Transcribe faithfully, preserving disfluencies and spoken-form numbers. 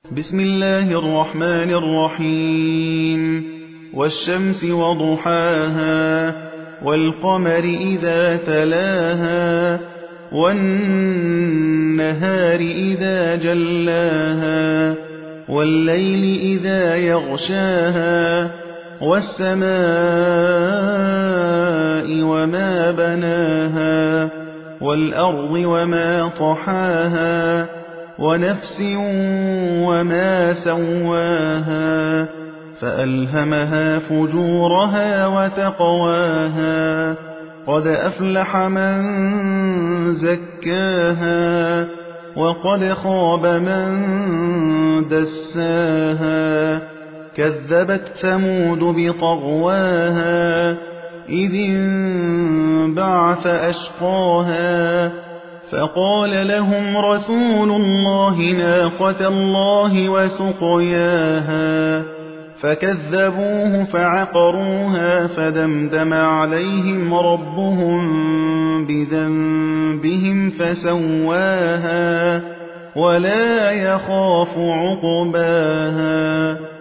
بسم الله الرحمن الرحيم والشمس وضحاها والقمر إذا تلاها والنهار إذا جلاها والليل إذا يغشاها والسماء وما بناها والأرض وما طحاها ونفس وما سواها فألهمها فجورها وتقواها قد أفلح من زكاها وقد خاب من دساها كذبت ثمود بطغواها إذ انبعث أشقاها فقال لهم رسول الله ناقة الله وسقياها فكذبوه فعقروها فدمدم عليهم ربهم بذنبهم فسواها ولا يخاف عقباها